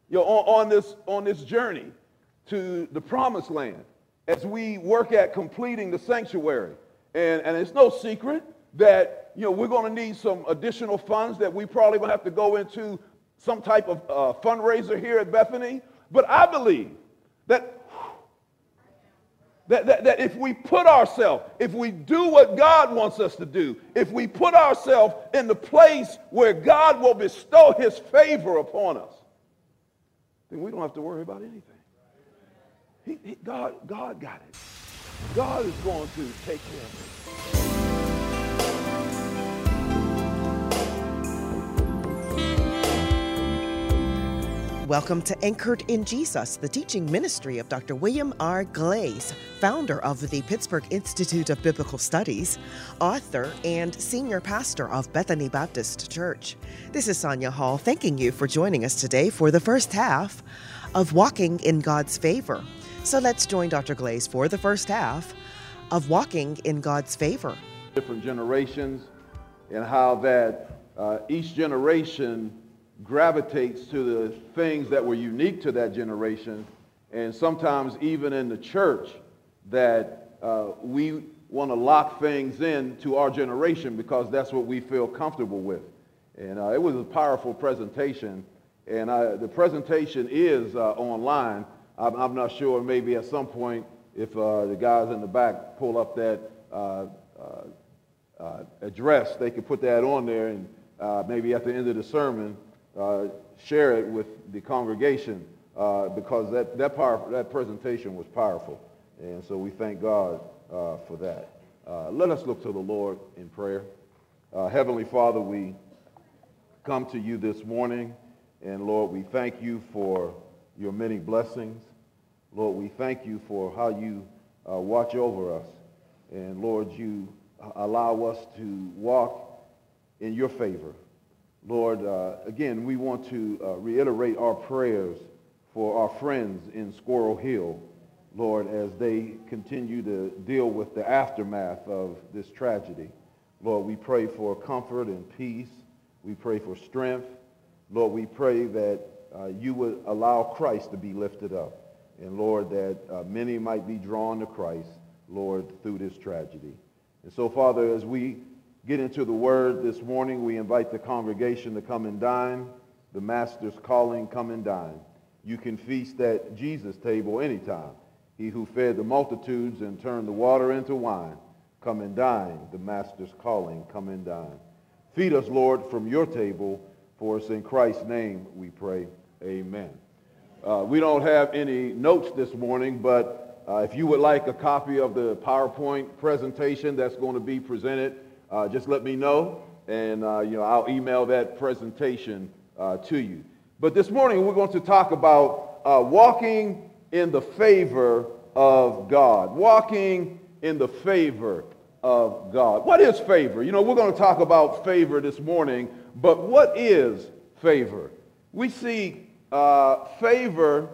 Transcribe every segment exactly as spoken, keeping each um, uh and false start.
you know, on, on this on this journey to the promised land as we work at completing the sanctuary. And, and it's no secret that, you know, we're going to need some additional funds that we probably will have to go into some type of uh, fundraiser here at Bethany. But I believe that That, that, that if we put ourselves, if we do what God wants us to do, if we put ourselves in the place where God will bestow his favor upon us, then we don't have to worry about anything. He, he, God, God got it. God is going to take care of it. Welcome to Anchored in Jesus, the teaching ministry of Doctor William R. Glaze, founder of the Pittsburgh Institute of Biblical Studies, author, and senior pastor of Bethany Baptist Church. This is Sonia Hall thanking you for joining us today for the first half of Walking in God's Favor. So let's join Doctor Glaze for the first half of Walking in God's Favor. Different generations and how that uh, each generation gravitates to the things that were unique to that generation, and sometimes even in the church that uh, we want to lock things in to our generation because that's what we feel comfortable with. And uh, it was a powerful presentation, and I, the presentation is uh, online. I'm, I'm not sure, maybe at some point if uh, the guys in the back pull up that uh, uh, uh, address, they could put that on there, and uh, maybe at the end of the sermon Uh, share it with the congregation uh, because that that, power, that presentation was powerful, and so we thank God uh, for that. Uh, let us look to the Lord in prayer. Uh, Heavenly Father, we come to you this morning, and Lord, we thank you for your many blessings. Lord, we thank you for how you uh, watch over us, and Lord, you allow us to walk in your favor. Lord, uh, again, we want to uh, reiterate our prayers for our friends in Squirrel Hill, Lord, as they continue to deal with the aftermath of this tragedy. Lord, we pray for comfort and peace. We pray for strength. Lord, we pray that uh, you would allow Christ to be lifted up. And Lord, that uh, many might be drawn to Christ, Lord, through this tragedy. And so, Father, as we get into the word this morning, we invite the congregation to come and dine. The Master's calling, come and dine. You can feast at Jesus' table anytime. He who fed the multitudes and turned the water into wine, come and dine. The Master's calling, come and dine. Feed us, Lord, from your table, for it's in Christ's name we pray. Amen. Uh, we don't have any notes this morning, but uh, if you would like a copy of the PowerPoint presentation that's going to be presented, Uh, just let me know, and uh, you know, I'll email that presentation uh, to you. But this morning we're going to talk about uh, walking in the favor of God. Walking in the favor of God. What is favor? You know, we're going to talk about favor this morning, but what is favor? We see uh, favor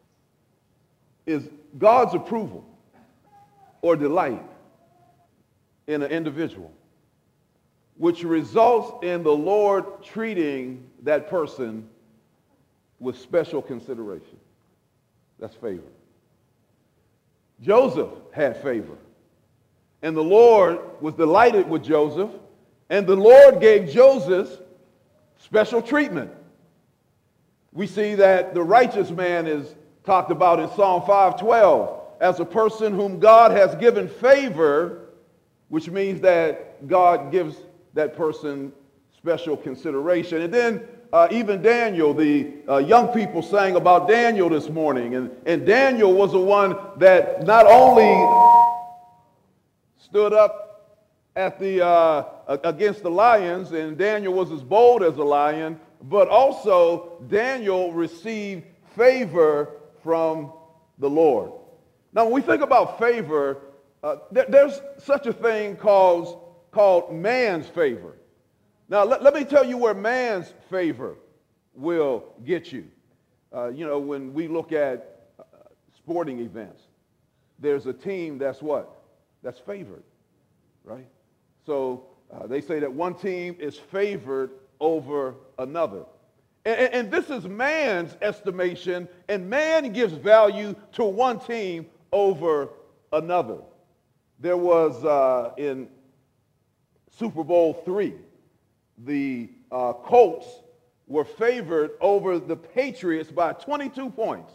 is God's approval or delight in an individual, which results in the Lord treating that person with special consideration. That's favor. Joseph had favor, and the Lord was delighted with Joseph, and the Lord gave Joseph special treatment. We see that the righteous man is talked about in Psalm five twelve as a person whom God has given favor, which means that God gives that person special consideration. And then uh, even Daniel, the uh, young people sang about Daniel this morning. And, and Daniel was the one that not only stood up at the uh, against the lions, and Daniel was as bold as a lion, but also Daniel received favor from the Lord. Now, when we think about favor, uh, there, there's such a thing called called man's favor. Now, let, let me tell you where man's favor will get you. Uh, you know, when we look at uh, sporting events, there's a team that's what? That's favored, right? So uh, they say that one team is favored over another. And, and this is man's estimation, and man gives value to one team over another. There was uh, in Super Bowl three, the uh, Colts were favored over the Patriots by twenty-two points,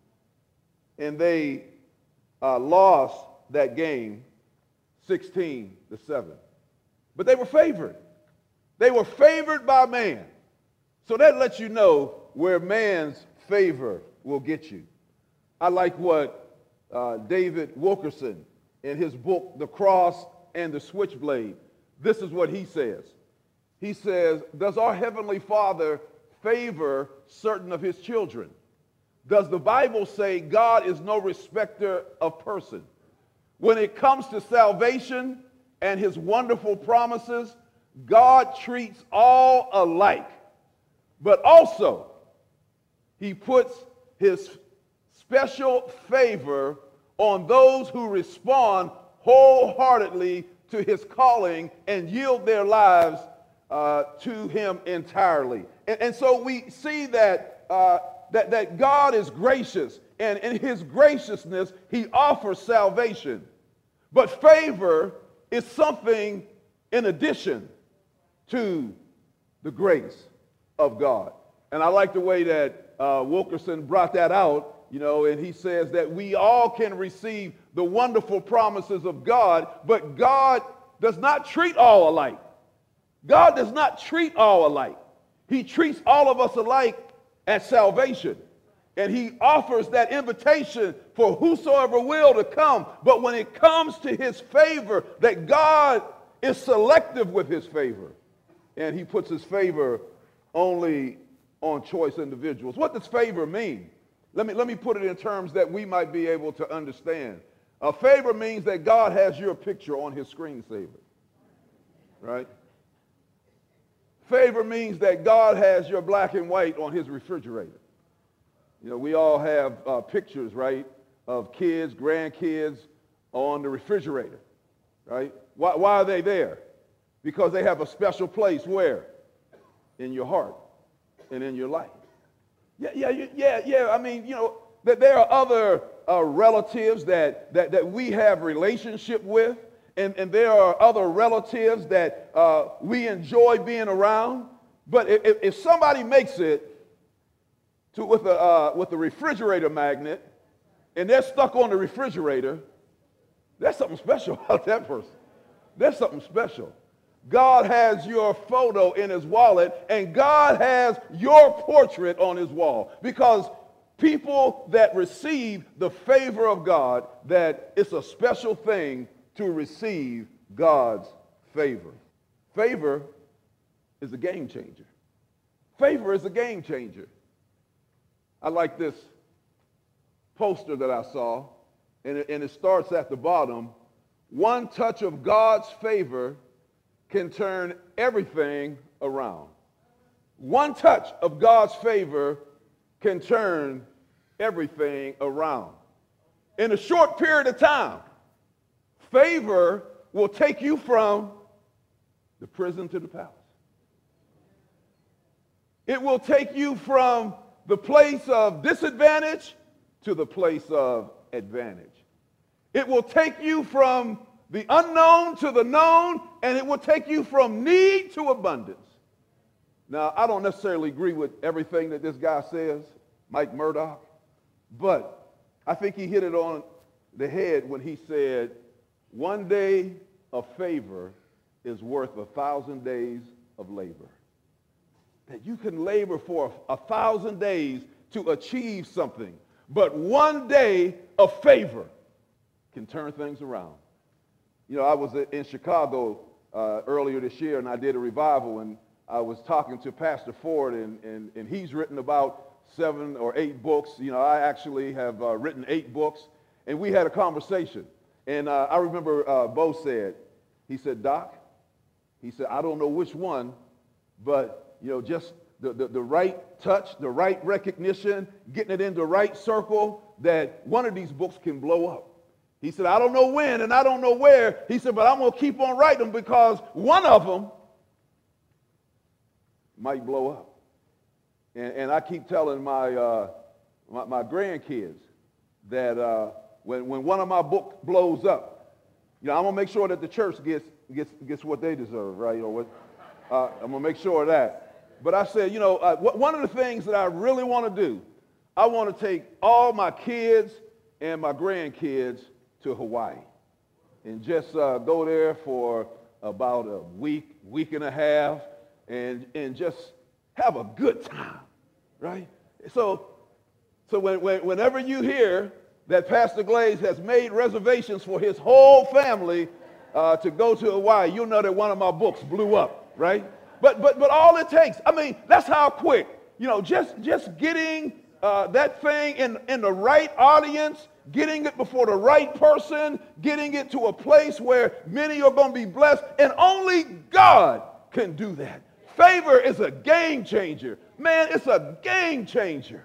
and they uh, lost that game sixteen to seven. But they were favored. They were favored by man. So that lets you know where man's favor will get you. I like what uh, David Wilkerson, in his book, The Cross and the Switchblade, this is what he says. He says, does our Heavenly Father favor certain of his children? Does the Bible say God is no respecter of person? When it comes to salvation and his wonderful promises, God treats all alike. But also, he puts his special favor on those who respond wholeheartedly to his calling and yield their lives uh, to him entirely. And, and so we see that, uh, that, that God is gracious, and in his graciousness, he offers salvation. But favor is something in addition to the grace of God. And I like the way that uh, Wilkerson brought that out, you know, and he says that we all can receive the wonderful promises of God, but God does not treat all alike. God does not treat all alike. He treats all of us alike at salvation. And he offers that invitation for whosoever will to come. But when it comes to his favor, that God is selective with his favor. And he puts his favor only on choice individuals. What does favor mean? Let me, let me put it in terms that we might be able to understand. A favor means that God has your picture on his screensaver, right? Favor means that God has your black and white on his refrigerator. You know, we all have uh, pictures, right, of kids, grandkids on the refrigerator, right? Why, why are they there? Because they have a special place where? In your heart and in your life. Yeah, yeah, yeah, yeah. I mean, you know, that there are other uh, relatives that, that, that we have relationship with, and, and there are other relatives that uh, we enjoy being around. But if, if somebody makes it to, with, a, uh, with a refrigerator magnet, and they're stuck on the refrigerator, there's something special about that person. There's something special. God has your photo in his wallet, and God has your portrait on his wall, because people that receive the favor of God, that it's a special thing to receive God's favor. Favor is a game changer. Favor is a game changer. I like this poster that I saw, and it, and it starts at the bottom. One touch of God's favor can turn everything around. One touch of God's favor can turn everything around. In a short period of time, favor will take you from the prison to the palace. It will take you from the place of disadvantage to the place of advantage. It will take you from the unknown to the known, and it will take you from need to abundance. Now, I don't necessarily agree with everything that this guy says, Mike Murdock, but I think he hit it on the head when he said, one day of favor is worth a thousand days of labor. That you can labor for a, a thousand days to achieve something, but one day of favor can turn things around. You know, I was in Chicago uh, earlier this year, and I did a revival, and I was talking to Pastor Ford, and, and, and he's written about seven or eight books. You know, I actually have uh, written eight books, and we had a conversation. And uh, I remember uh, Bo said, he said, Doc, he said, I don't know which one, but, you know, just the, the, the right touch, the right recognition, getting it in the right circle, that one of these books can blow up. He said, I don't know when and I don't know where. He said, but I'm going to keep on writing them because one of them might blow up. And, and I keep telling my, uh, my, my grandkids that uh, when, when one of my books blows up, you know, I'm going to make sure that the church gets, gets, gets what they deserve, right? Or what, uh, I'm going to make sure of that. But I said, you know, uh, one of the things that I really want to do, I want to take all my kids and my grandkids to Hawaii and just uh, go there for about a week, week and a half, and, and just have a good time, right? So, so when, when, whenever you hear that Pastor Glaze has made reservations for his whole family uh, to go to Hawaii, you'll know that one of my books blew up, right? But, but, but all it takes, I mean, that's how quick, you know, just, just getting uh, that thing in, in the right audience, getting it before the right person, getting it to a place where many are going to be blessed, and only God can do that. Favor is a game changer. Man, it's a game changer.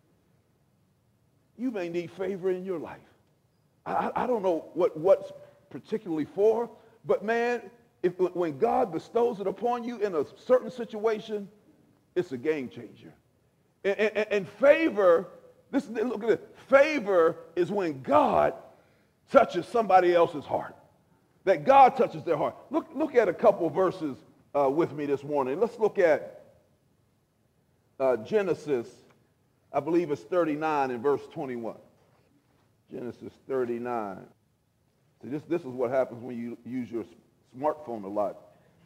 You may need favor in your life. I, I don't know what, what's particularly for, but man, if, when God bestows it upon you in a certain situation, it's a game changer. And, and, and favor, this, look at it, favor is when God touches somebody else's heart. That God touches their heart. Look, look at a couple verses uh, with me this morning. Let's look at uh, Genesis, I believe it's thirty-nine and verse twenty-one. Genesis thirty-nine. See, this, this is what happens when you use your smartphone a lot.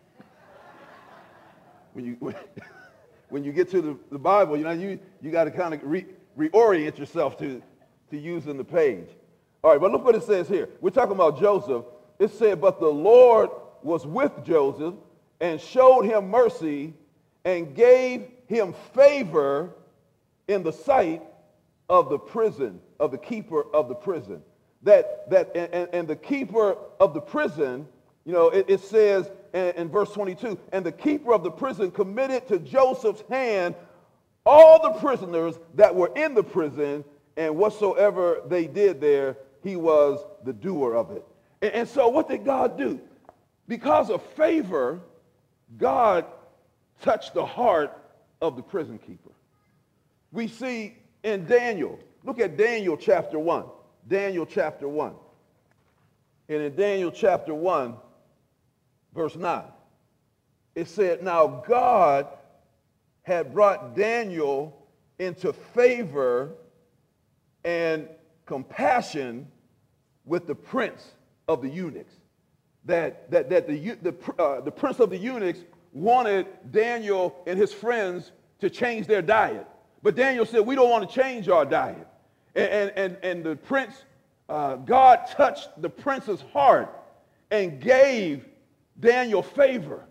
When you, when, when you get to the, the Bible, you know, you, you got to kind of re, reorient yourself to, to using the page. All right, but look what it says here. We're talking about Joseph. It said, but the Lord was with Joseph and showed him mercy and gave him favor in the sight of the prison, of the keeper of the prison. That, that and, and the keeper of the prison, you know, it, it says in, in verse twenty-two, and the keeper of the prison committed to Joseph's hand all the prisoners that were in the prison, and whatsoever they did there, he was the doer of it. And, and so what did God do? Because of favor, God touched the heart of the prison keeper. We see in Daniel, look at Daniel chapter one. Daniel chapter one. And in Daniel chapter one, verse nine, it said, now God had brought Daniel into favor and compassion with the prince of the eunuchs. That, that, that the, the, uh, the prince of the eunuchs wanted Daniel and his friends to change their diet. But Daniel said, we don't want to change our diet. And, and, and the prince, uh, God touched the prince's heart and gave Daniel favor.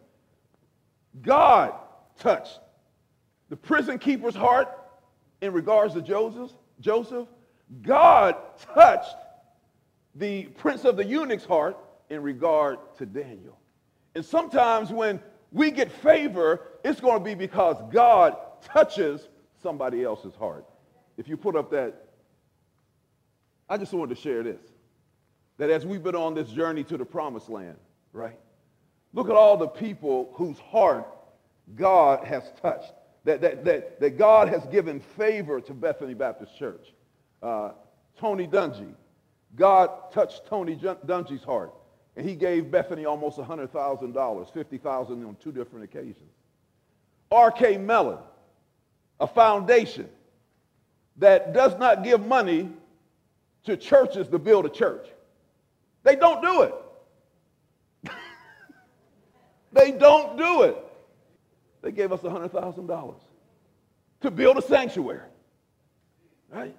God touched the prison keeper's heart in regards to Joseph. Joseph. God touched the prince of the eunuch's heart in regard to Daniel. And sometimes when we get favor, it's going to be because God touches somebody else's heart. If you put up that, I just wanted to share this, that as we've been on this journey to the promised land, right? Look at all the people whose heart God has touched, that, that, that, that God has given favor to Bethany Baptist Church. Uh, Tony Dungy, God touched Tony Dungy's heart, and he gave Bethany almost one hundred thousand dollars, fifty thousand dollars on two different occasions. R K Mellon, a foundation that does not give money to churches to build a church. They don't do it. They don't do it. They gave us one hundred thousand dollars to build a sanctuary. Right?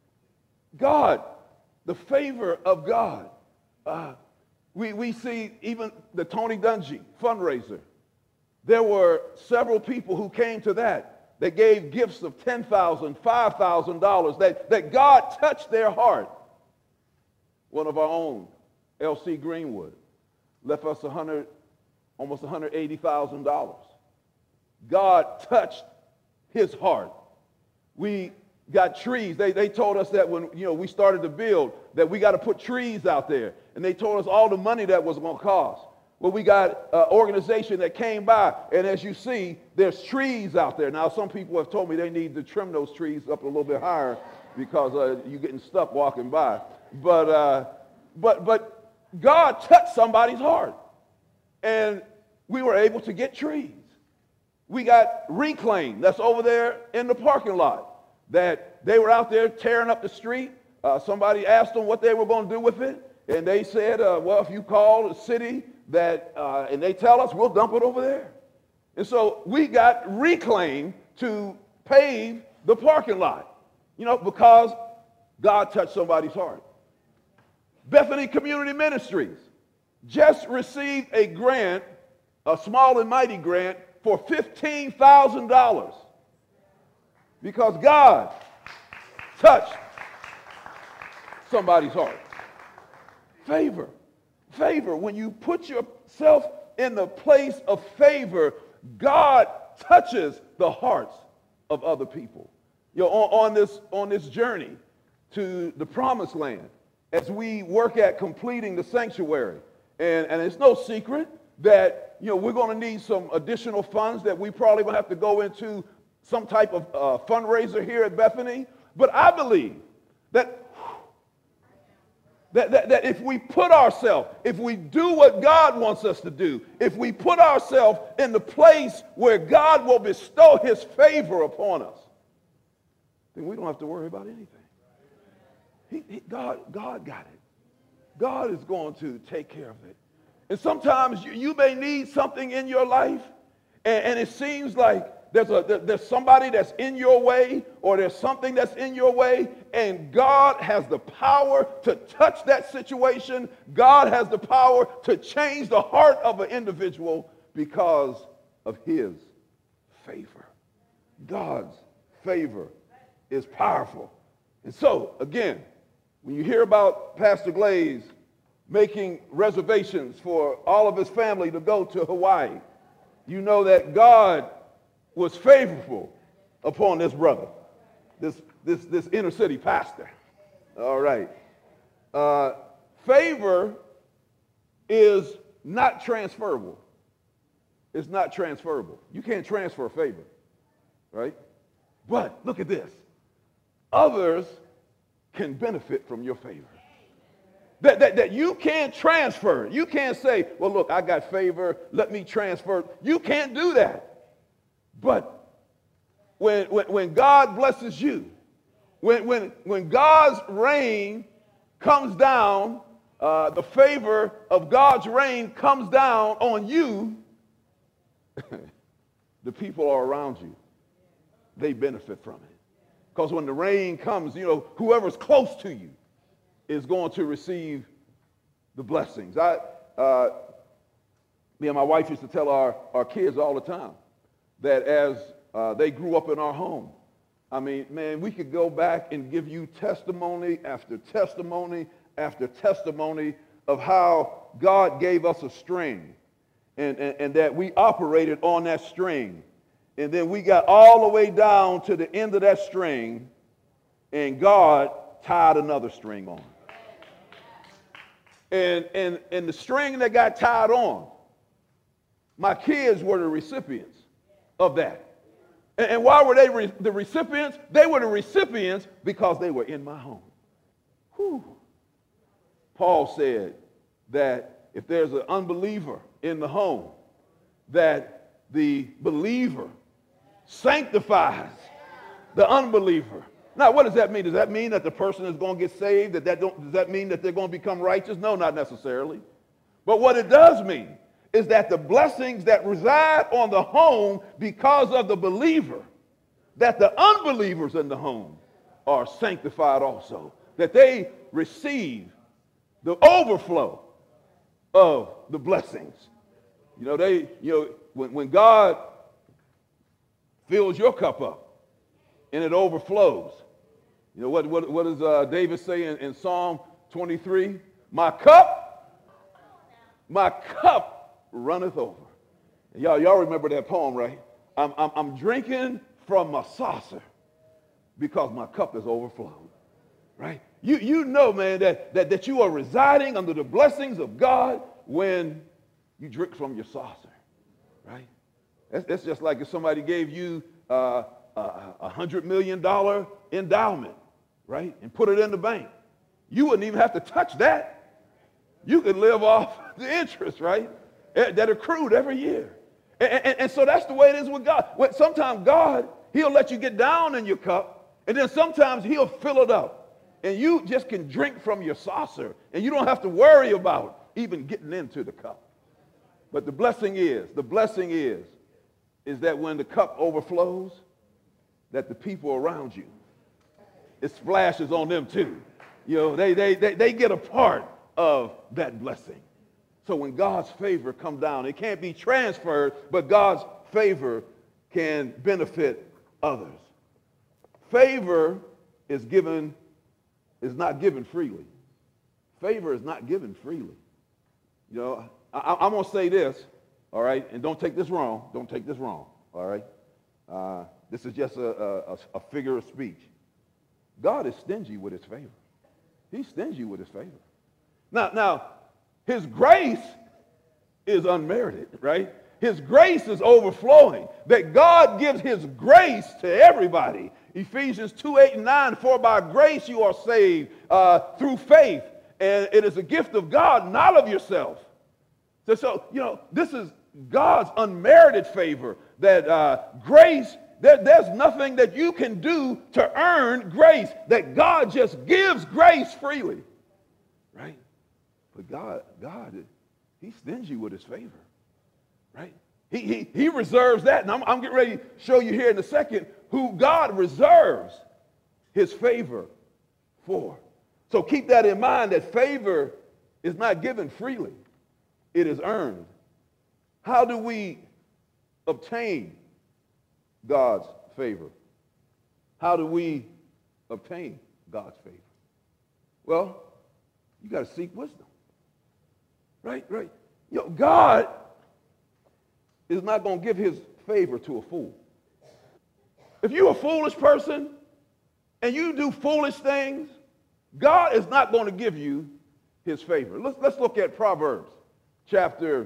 God, the favor of God. Uh, we, we see even the Tony Dungy fundraiser. There were several people who came to that. They gave gifts of ten thousand dollars, five thousand dollars, that, that God touched their heart. One of our own, L C Greenwood, left us one hundred, almost one hundred eighty thousand dollars. God touched his heart. We got trees. They, they told us that when you know we started to build, that we got to put trees out there. And they told us all the money that was going to cost. Well, we got an organization that came by, and as you see, there's trees out there. Now, some people have told me they need to trim those trees up a little bit higher because uh, you're getting stuck walking by. But, uh, but, but God touched somebody's heart, and we were able to get trees. We got Reclaim that's over there in the parking lot, that they were out there tearing up the street. Uh, somebody asked them what they were going to do with it, and they said, uh, well, if you call the city, that uh, and they tell us, we'll dump it over there. And so we got Reclaim to pave the parking lot, you know, because God touched somebody's heart. Bethany Community Ministries just received a grant, a small and mighty grant, for fifteen thousand dollars because God touched somebody's heart. Favor. Favor. When you put yourself in the place of favor, God touches the hearts of other people. You know, on, on this on this journey to the promised land, as we work at completing the sanctuary, and, and it's no secret that, you know, we're going to need some additional funds that we probably will have to go into some type of uh, fundraiser here at Bethany. But I believe that That, that, that if we put ourselves, if we do what God wants us to do, if we put ourselves in the place where God will bestow his favor upon us, then we don't have to worry about anything. He, he, God, God got it. God is going to take care of it. And sometimes you, you may need something in your life, and, and it seems like There's, a, there's somebody that's in your way, or there's something that's in your way, and God has the power to touch that situation. God has the power to change the heart of an individual because of his favor. God's favor is powerful. And so, again, when you hear about Pastor Glaze making reservations for all of his family to go to Hawaii, you know that God was favorable upon this brother, this, this, this inner city pastor. All right. Uh, favor is not transferable. It's not transferable. You can't transfer favor, right? But look at this. Others can benefit from your favor. That, that, that you can't transfer. You can't say, well, look, I got favor, let me transfer. You can't do that. But when, when, when God blesses you, when, when, when God's rain comes down, uh, the favor of God's rain comes down on you, the people are around you. They benefit from it. Because when the rain comes, you know, whoever's close to you is going to receive the blessings. I, uh, me and my wife used to tell our, our kids all the time that as uh, they grew up in our home, I mean, man, we could go back and give you testimony after testimony after testimony of how God gave us a string and, and, and that we operated on that string. And then we got all the way down to the end of that string, and God tied another string on. And, and, and the string that got tied on, my kids were the recipients of that. And, and why were they re- the recipients? They were the recipients because they were in my home. Whew. Paul said that if there's an unbeliever in the home, that the believer sanctifies the unbeliever. Now, what does that mean? Does that mean that the person is going to get saved? That that don't, does that mean that they're going to become righteous? No, not necessarily. But what it does mean is that the blessings that reside on the home because of the believer, that the unbelievers in the home are sanctified also, that they receive the overflow of the blessings. You know, they, you know, when, when God fills your cup up and it overflows, you know, what, what, what does uh, David say in, in Psalm twenty-three? My cup, my cup runneth over. And y'all, y'all remember that poem, right? I'm, I'm, I'm drinking from my saucer because my cup is overflowed, right? You, you know, man, that, that, that you are residing under the blessings of God when you drink from your saucer, right? That's, that's just like if somebody gave you uh, a one hundred million dollars endowment, right, and put it in the bank. You wouldn't even have to touch that. You could live off the interest, right, that accrued every year. And, and, and so that's the way it is with God. Sometimes God, he'll let you get down in your cup, and then sometimes he'll fill it up. And you just can drink from your saucer, and you don't have to worry about even getting into the cup. But the blessing is, the blessing is, is that when the cup overflows, that the people around you, it splashes on them too. You know, they, they, they, they get a part of that blessing. So when God's favor comes down, it can't be transferred, but God's favor can benefit others. Favor is given, is not given freely. Favor is not given freely. You know, I, I'm going to say this, all right, and don't take this wrong. Don't take this wrong, all right? Uh, this is just a, a, a figure of speech. God is stingy with his favor. He's stingy with his favor. Now, now, his grace is unmerited, right? His grace is overflowing. That God gives his grace to everybody. Ephesians two, eight, and nine, for by grace you are saved uh, through faith. And it is a gift of God, not of yourself. So, so you know, this is God's unmerited favor. That uh, grace, there, there's nothing that you can do to earn grace. That God just gives grace freely, right? But God, God, he's stingy with his favor, right? He, he, he reserves that, and I'm, I'm getting ready to show you here in a second who God reserves his favor for. So keep that in mind, that favor is not given freely. It is earned. How do we obtain God's favor? How do we obtain God's favor? Well, you got to seek wisdom. Right, right. You know, God is not going to give his favor to a fool. If you're a foolish person and you do foolish things, God is not going to give you his favor. Let's, let's look at Proverbs chapter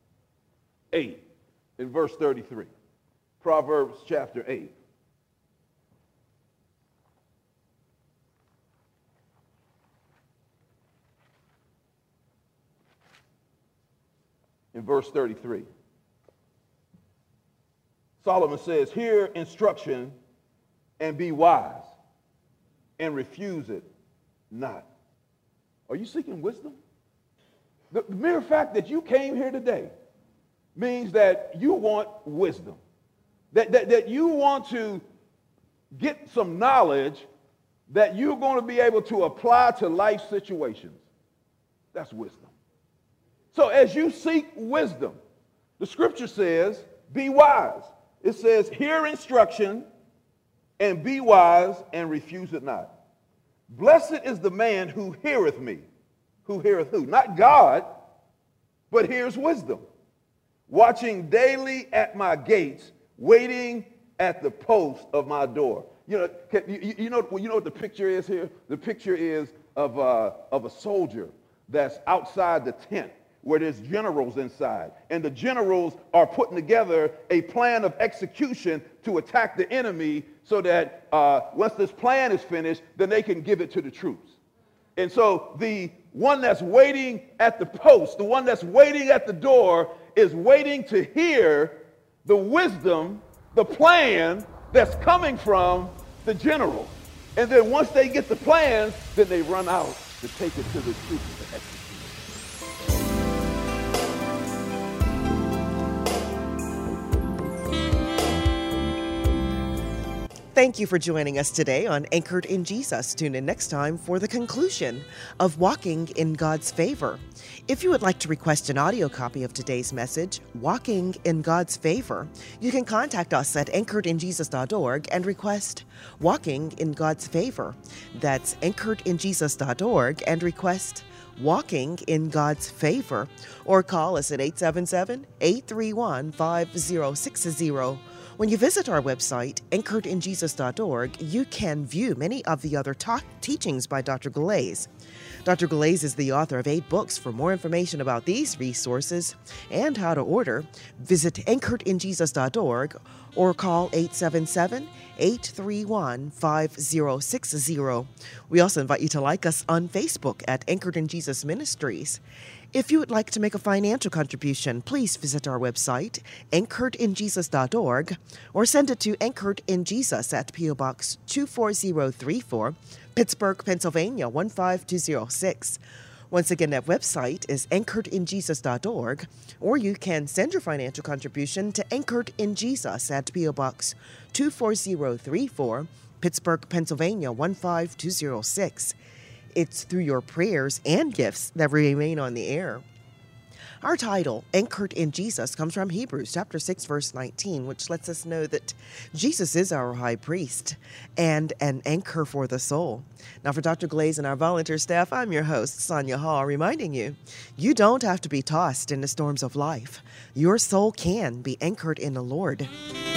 eight in verse thirty-three. Proverbs chapter eight. In verse thirty-three, Solomon says, hear instruction and be wise, and refuse it not. Are you seeking wisdom? The mere fact that you came here today means that you want wisdom, that, that, that you want to get some knowledge that you're going to be able to apply to life situations. That's wisdom. So as you seek wisdom, the scripture says, be wise. It says, hear instruction and be wise and refuse it not. Blessed is the man who heareth me. Who heareth who? Not God, but hears wisdom. Watching daily at my gates, waiting at the post of my door. You know, you, you know, you know what the picture is here? The picture is of, uh, of a soldier that's outside the tent, where there's generals inside. And the generals are putting together a plan of execution to attack the enemy so that uh, once this plan is finished, then they can give it to the troops. And so the one that's waiting at the post, the one that's waiting at the door, is waiting to hear the wisdom, the plan that's coming from the general. And then once they get the plans, then they run out to take it to the troops to execute. Thank you for joining us today on Anchored in Jesus. Tune in next time for the conclusion of Walking in God's Favor. If you would like to request an audio copy of today's message, Walking in God's Favor, you can contact us at anchored in jesus dot org and request Walking in God's Favor. That's anchored in jesus dot org and request Walking in God's Favor. Or call us at eight seven seven, eight three one, five zero six zero. When you visit our website, anchored in jesus dot org, you can view many of the other talk teachings by Doctor Galais. Doctor Galais is the author of eight books. For more information about these resources and how to order, visit anchored in jesus dot org or call eight seven seven, eight three one, five zero six zero. We also invite you to like us on Facebook at Anchored in Jesus Ministries. If you would like to make a financial contribution, please visit our website, anchored in jesus dot org, or send it to Anchored in Jesus at P O Box two four zero three four, Pittsburgh, Pennsylvania one five two zero six. Once again, that website is anchored in jesus dot org, or you can send your financial contribution to Anchored in Jesus at P O Box two four zero three four, Pittsburgh, Pennsylvania one five two zero six. It's through your prayers and gifts that we remain on the air. Our title, Anchored in Jesus, comes from Hebrews chapter six, verse nineteen, which lets us know that Jesus is our high priest and an anchor for the soul. Now, for Doctor Galais and our volunteer staff, I'm your host, Sonia Hall, reminding you, you don't have to be tossed in the storms of life. Your soul can be anchored in the Lord.